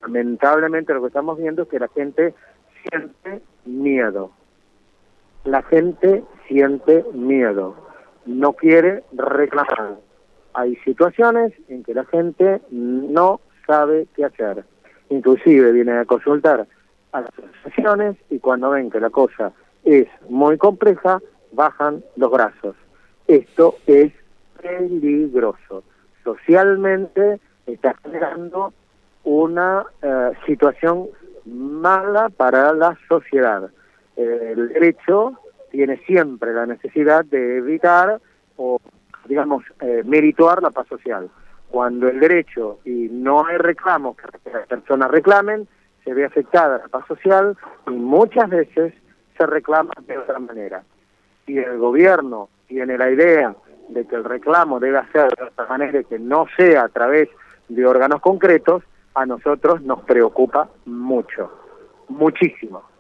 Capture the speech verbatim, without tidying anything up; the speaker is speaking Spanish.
lamentablemente lo que estamos viendo es que la gente siente miedo. La gente siente miedo, no quiere reclamar. Hay situaciones en que la gente no sabe qué hacer. Inclusive vienen a consultar a las asociaciones y cuando ven que la cosa es muy compleja, bajan los brazos. Esto es peligroso. Socialmente está generando una eh, situación mala para la sociedad. Eh, el derecho tiene siempre la necesidad de evitar o, digamos, eh, merituar la paz social. Cuando el derecho y no hay reclamos que las personas reclamen, se ve afectada la paz social y muchas veces se reclama de otra manera. Si el gobierno tiene la idea de que el reclamo debe hacer de otra manera y que no sea a través de órganos concretos, a nosotros nos preocupa mucho, muchísimo.